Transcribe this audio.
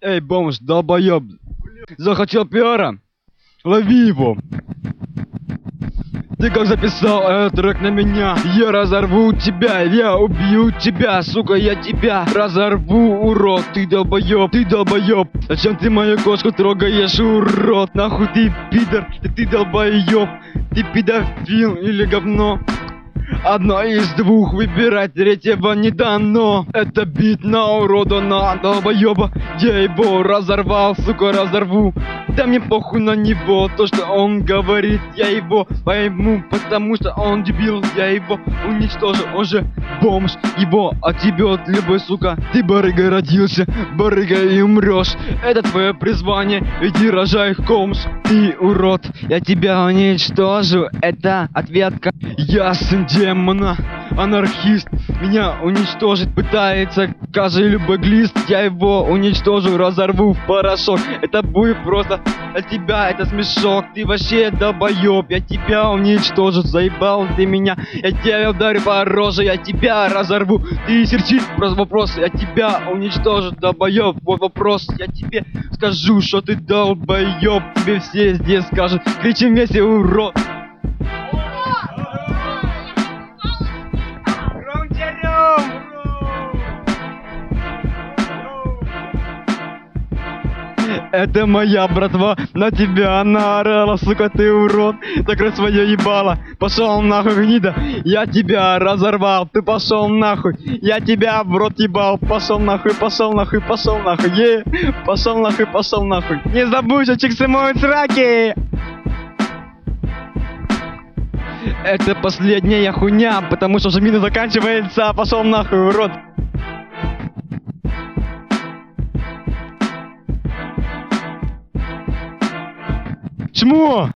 Эй, бомж, долбоёб. Захотел пиара? Лови его. Ты как записал этот трек на меня? Я разорву тебя, я убью тебя, сука, я тебя разорву, урод. Ты долбоёб, ты долбоёб. Зачем ты мою кошку трогаешь, урод? Нахуй ты пидор, ты долбоёб. Ты педофил или говно? Одно из двух выбирать, третьего не дано. Это бит на урода, на долбоёба. Я его разорвал, сука, разорву. Да мне похуй на него, то что он говорит, я его пойму, потому что он дебил, я его уничтожу, он же бомж, его отъебет любой, сука. Ты барыгой родился, барыгой и умрешь, это твое призвание, иди рожай комш. Ты урод, я тебя уничтожу, это ответка. Я сын демона, анархист, меня уничтожить пытается каждый любой глист. Я его уничтожу, разорву в порошок. Это будет просто для тебя, это смешок. Ты вообще долбоёб, я тебя уничтожу. Заебал ты меня, я тебя ударю по роже, я тебя разорву. Ты серчишь, просто вопрос, я тебя уничтожу, долбоёб. Вот вопрос, я тебе скажу, что ты долбоёб. Тебе все здесь скажут, кричим вместе, урод. Это моя братва, на тебя наорала, сука, ты урод. Закрой свое ебало, пошел нахуй, гнида. Я тебя разорвал, ты пошел нахуй. Я тебя в рот ебал, пошел нахуй, пошел нахуй, пошел нахуй. Пошел нахуй, пошел нахуй. Не забудь, что чиксы моют сраки. Это последняя хуйня, потому что мина заканчивается. Пошел нахуй, урод. Чмо?